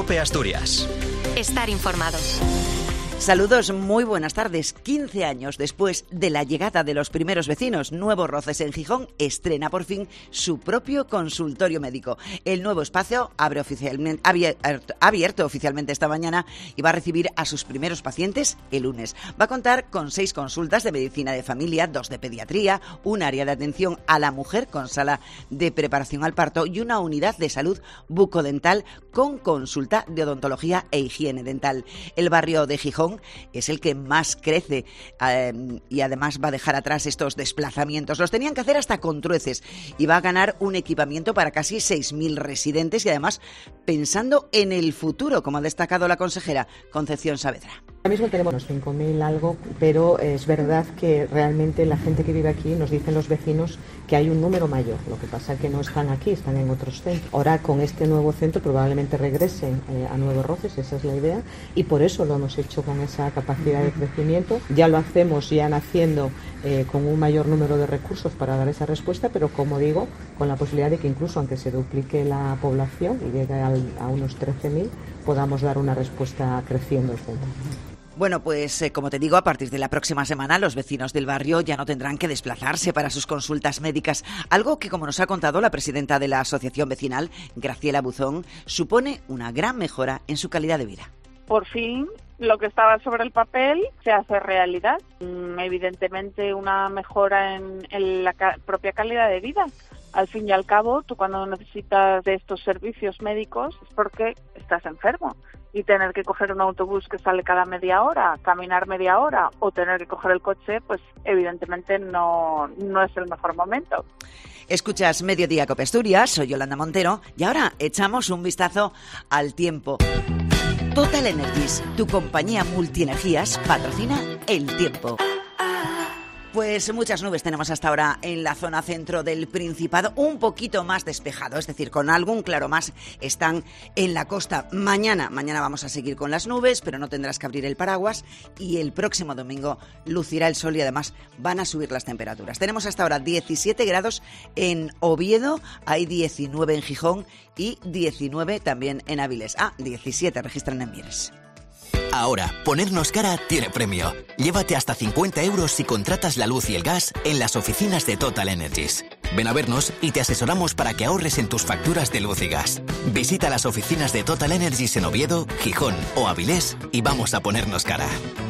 COPE Asturias. Estar informados. Saludos, muy buenas tardes. 15 años después de la llegada de los primeros vecinos, Nuevos Roces en Gijón estrena por fin su propio consultorio médico. El nuevo espacio ha abierto oficialmente esta mañana y va a recibir a sus primeros pacientes el lunes. Va a contar con 6 consultas de medicina de familia, 2 de pediatría, un área de atención a la mujer con sala de preparación al parto y una unidad de salud bucodental con consulta de odontología e higiene dental. El barrio de Gijón es el que más crece y además va a dejar atrás estos desplazamientos. Los tenían que hacer hasta con trueces y va a ganar un equipamiento para casi 6.000 residentes y además pensando en el futuro, como ha destacado la consejera Concepción Saavedra. Ahora mismo tenemos unos 5.000 algo, pero es verdad que realmente la gente que vive aquí, nos dicen los vecinos que hay un número mayor. Lo que pasa es que no están aquí, están en otros centros. Ahora con este nuevo centro probablemente regresen a Nuevos Roces, esa es la idea, y por eso lo hemos hecho con esa capacidad de crecimiento. Ya lo hacemos ya naciendo con un mayor número de recursos para dar esa respuesta, pero como digo, con la posibilidad de que incluso aunque se duplique la población y llegue a unos 13.000, podamos dar una respuesta creciendo el centro. Bueno, pues como te digo, a partir de la próxima semana los vecinos del barrio ya no tendrán que desplazarse para sus consultas médicas, algo que, como nos ha contado la presidenta de la asociación vecinal, Graciela Buzón, supone una gran mejora en su calidad de vida. Por fin, lo que estaba sobre el papel se hace realidad. Evidentemente, una mejora en la propia calidad de vida. Al fin y al cabo, tú cuando necesitas de estos servicios médicos es porque estás enfermo. Y tener que coger un autobús que sale cada media hora, caminar media hora o tener que coger el coche, pues evidentemente no es el mejor momento. Escuchas Mediodía COPE Asturias, soy Yolanda Montero y ahora echamos un vistazo al tiempo. Total Energies, tu compañía multienergías, patrocina el tiempo. Pues muchas nubes tenemos hasta ahora en la zona centro del Principado, un poquito más despejado, es decir, con algún claro más están en la costa. Mañana vamos a seguir con las nubes, pero no tendrás que abrir el paraguas y el próximo domingo lucirá el sol y además van a subir las temperaturas. Tenemos hasta ahora 17 grados en Oviedo, hay 19 en Gijón y 19 también en Áviles. 17 registran en Mieres. Ahora, ponernos cara tiene premio. Llévate hasta 50 euros si contratas la luz y el gas en las oficinas de Total Energies. Ven a vernos y te asesoramos para que ahorres en tus facturas de luz y gas. Visita las oficinas de Total Energies en Oviedo, Gijón o Avilés y vamos a ponernos cara.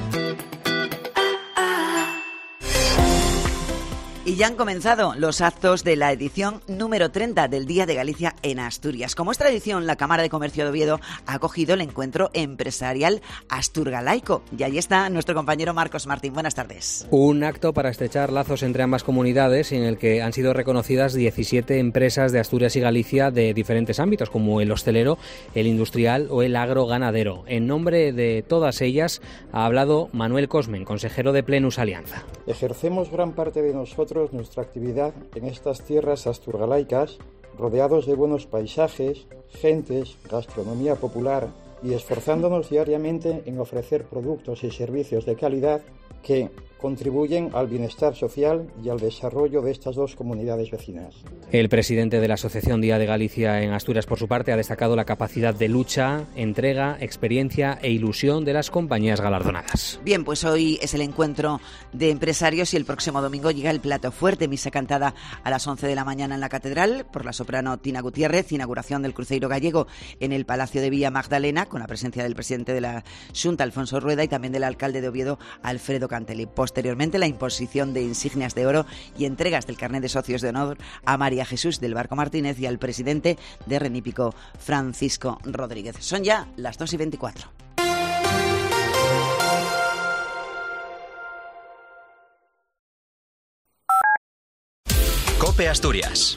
Y ya han comenzado los actos de la edición número 30 del Día de Galicia en Asturias. Como es tradición, la Cámara de Comercio de Oviedo ha acogido el encuentro empresarial asturgalaico. Y ahí está nuestro compañero Marcos Martín. Buenas tardes. Un acto para estrechar lazos entre ambas comunidades en el que han sido reconocidas 17 empresas de Asturias y Galicia de diferentes ámbitos, como el hostelero, el industrial o el agroganadero. En nombre de todas ellas ha hablado Manuel Cosmen, consejero de Plenus Alianza. Ejercemos gran parte de nosotros nuestra actividad en estas tierras asturgalaicas, rodeados de buenos paisajes, gentes, gastronomía popular y esforzándonos diariamente en ofrecer productos y servicios de calidad que contribuyen al bienestar social y al desarrollo de estas dos comunidades vecinas. El presidente de la Asociación Día de Galicia en Asturias, por su parte, ha destacado la capacidad de lucha, entrega, experiencia e ilusión de las compañías galardonadas. Bien, pues hoy es el encuentro de empresarios y el próximo domingo llega el plato fuerte, misa cantada a las 11 de la mañana en la Catedral por la soprano Tina Gutiérrez, inauguración del Cruceiro Gallego en el Palacio de Villa Magdalena, con la presencia del presidente de la Xunta, Alfonso Rueda, y también del alcalde de Oviedo, Alfredo Cantelli. Posteriormente, la imposición de insignias de oro y entregas del carnet de socios de honor a María Jesús del Barco Martínez y al presidente de Renípico, Francisco Rodríguez. Son ya las 2:24. COPE Asturias.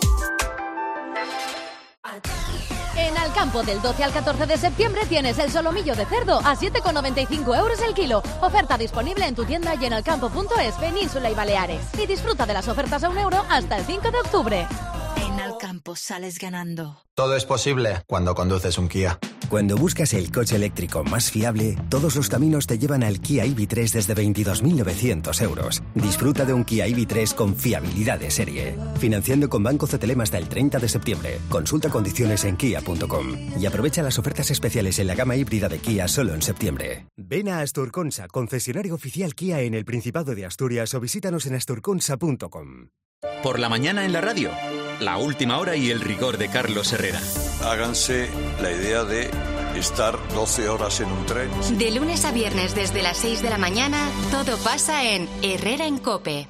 En Alcampo, del 12 al 14 de septiembre tienes el solomillo de cerdo a 7,95 euros el kilo. Oferta disponible en tu tienda y en alcampo.es, Península y Baleares. Y disfruta de las ofertas a €1 hasta el 5 de octubre. En Alcampo sales ganando. Todo es posible cuando conduces un Kia. Cuando buscas el coche eléctrico más fiable, todos los caminos te llevan al Kia EV3 desde 22.900 euros. Disfruta de un Kia EV3 con fiabilidad de serie. Financiando con Banco CTLM hasta el 30 de septiembre. Consulta condiciones en kia.com. Y aprovecha las ofertas especiales en la gama híbrida de Kia solo en septiembre. Ven a Asturconsa, concesionario oficial Kia en el Principado de Asturias, o visítanos en asturconsa.com. Por la mañana en la radio, la última hora y el rigor de Carlos Herrera. Háganse la idea de estar 12 horas en un tren. De lunes a viernes desde las 6 de la mañana, todo pasa en Herrera en COPE.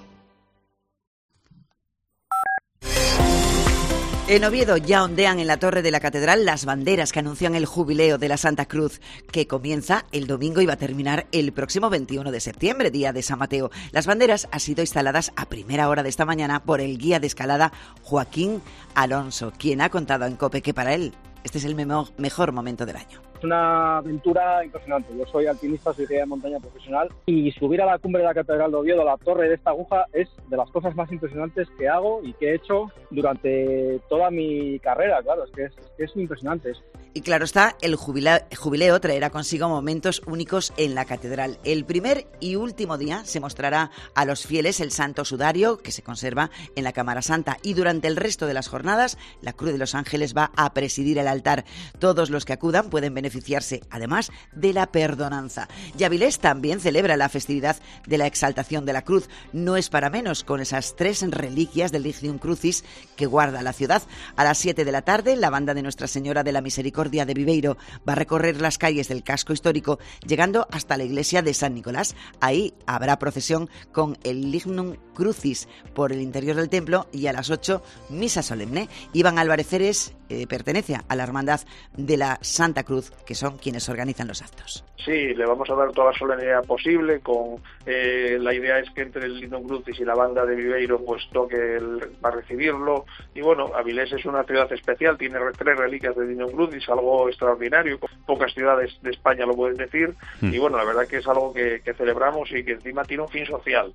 En Oviedo ya ondean en la torre de la catedral las banderas que anuncian el jubileo de la Santa Cruz, que comienza el domingo y va a terminar el próximo 21 de septiembre, día de San Mateo. Las banderas han sido instaladas a primera hora de esta mañana por el guía de escalada Joaquín Alonso, quien ha contado en COPE que para él este es el mejor momento del año. Es una aventura impresionante. Yo soy alpinista, soy guía de montaña profesional, y subir a la cumbre de la Catedral de Oviedo, a la torre de esta aguja, es de las cosas más impresionantes que hago y que he hecho durante toda mi carrera. Claro, es que es impresionante. Y claro está, el jubileo traerá consigo momentos únicos en la catedral. El primer y último día se mostrará a los fieles el Santo Sudario, que se conserva en la Cámara Santa, y durante el resto de las jornadas la Cruz de los Ángeles va a presidir el altar. Todos los que acudan pueden beneficiarse, además, de la perdonanza. Y Avilés también celebra la festividad de la exaltación de la cruz. No es para menos, con esas 3 reliquias del Lignum Crucis que guarda la ciudad. A las 7 de la tarde, la banda de Nuestra Señora de la Misericordia de Viveiro va a recorrer las calles del casco histórico, llegando hasta la iglesia de San Nicolás. Ahí habrá procesión con el Lignum Crucis por el interior del templo, y a las 8, misa solemne. Iván Álvarez Ceres pertenece a la Hermandad de la Santa Cruz, que son quienes organizan los actos. Sí, le vamos a dar toda la solemnidad posible. La idea es que entre el Lignum Crucis y la banda de Viveiro pues toque para recibirlo. Y bueno, Avilés es una ciudad especial, tiene 3 reliquias del Lignum Crucis, algo extraordinario, pocas ciudades de España lo pueden decir. Y bueno, la verdad que es algo que celebramos y que encima tiene un fin social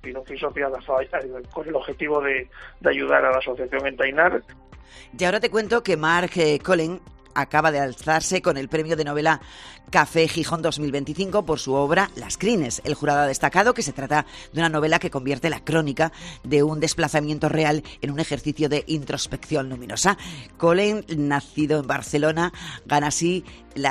con el objetivo de ayudar a la asociación Entainar. Y ahora te cuento que Marc Collen acaba de alzarse con el premio de novela Café Gijón 2025 por su obra Las Crines. El jurado ha destacado que se trata de una novela que convierte la crónica de un desplazamiento real en un ejercicio de introspección luminosa. Collen, nacido en Barcelona, gana así la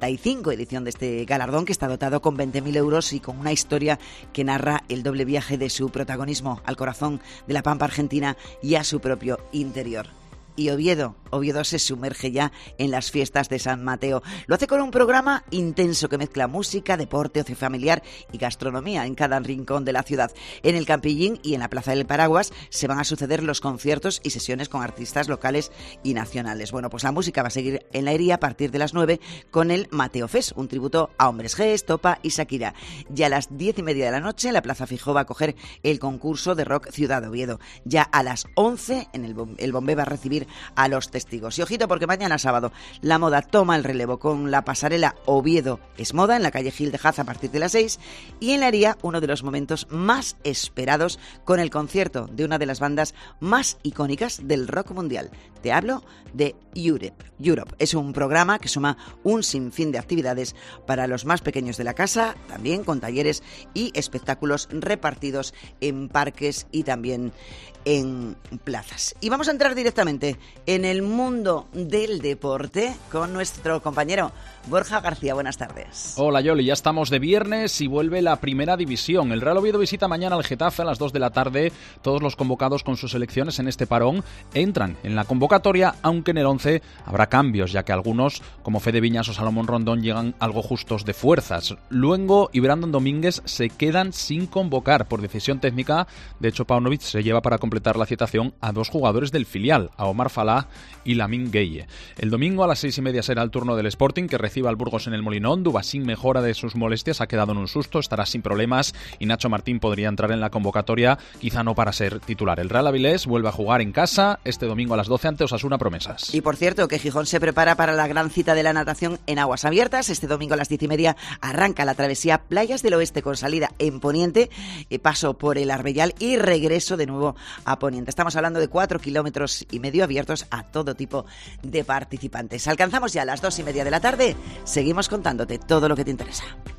75 edición de este galardón, que está dotado con 20.000 euros y con una historia que narra el doble viaje de su protagonismo al corazón de la pampa argentina y a su propio interior. Y Oviedo se sumerge ya en las fiestas de San Mateo. Lo hace con un programa intenso que mezcla música, deporte, ocio familiar y gastronomía en cada rincón de la ciudad. En el Campillín y en la Plaza del Paraguas se van a suceder los conciertos y sesiones con artistas locales y nacionales. Bueno, pues la música va a seguir en la Hería a partir de las 9 con el Mateo Fest, un tributo a Hombres G, Estopa y Shakira. Y a las 10:30 de la noche la Plaza Fijó va a acoger el concurso de rock Ciudad Oviedo. Ya a las 11 el Bombé va a recibir a los testigos. Y ojito, porque mañana sábado la moda toma el relevo con la pasarela Oviedo es Moda en la calle Gil de Jaz a partir de las 6, y en la Hería uno de los momentos más esperados con el concierto de una de las bandas más icónicas del rock mundial. Te hablo de Europe. Es un programa que suma un sinfín de actividades para los más pequeños de la casa, también con talleres y espectáculos repartidos en parques y también en plazas. Y vamos a entrar directamente en el mundo del deporte con nuestro compañero Borja García. Buenas tardes. Hola Yoli, ya estamos de viernes y vuelve la primera división. El Real Oviedo visita mañana al Getafe a las 2 de la tarde. Todos los convocados con sus selecciones en este parón entran en la convocatoria, aunque en el 11 habrá cambios, ya que algunos, como Fede Viñas o Salomón Rondón, llegan algo justos de fuerzas. Luengo y Brandon Domínguez se quedan sin convocar por decisión técnica. De hecho, Paunovic se lleva para completar la citación a 2 jugadores del filial, a Omar Falá y Lamin Gueye. El domingo a las 6:30 será el turno del Sporting, que recibe al Burgos en el Molinón. Dubasín mejora de sus molestias, ha quedado en un susto, estará sin problemas, y Nacho Martín podría entrar en la convocatoria, quizá no para ser titular. El Real Avilés vuelve a jugar en casa este domingo a las 12 ante Osasuna Promesas. Y por cierto, que Gijón se prepara para la gran cita de la natación en aguas abiertas. Este domingo a las 10:30 arranca la travesía Playas del Oeste con salida en Poniente, paso por el Arbellal y regreso de nuevo a Poniente. Estamos hablando de 4,5 kilómetros abiertos a todo tipo de participantes. Alcanzamos ya las 2:30 de la tarde. Seguimos contándote todo lo que te interesa.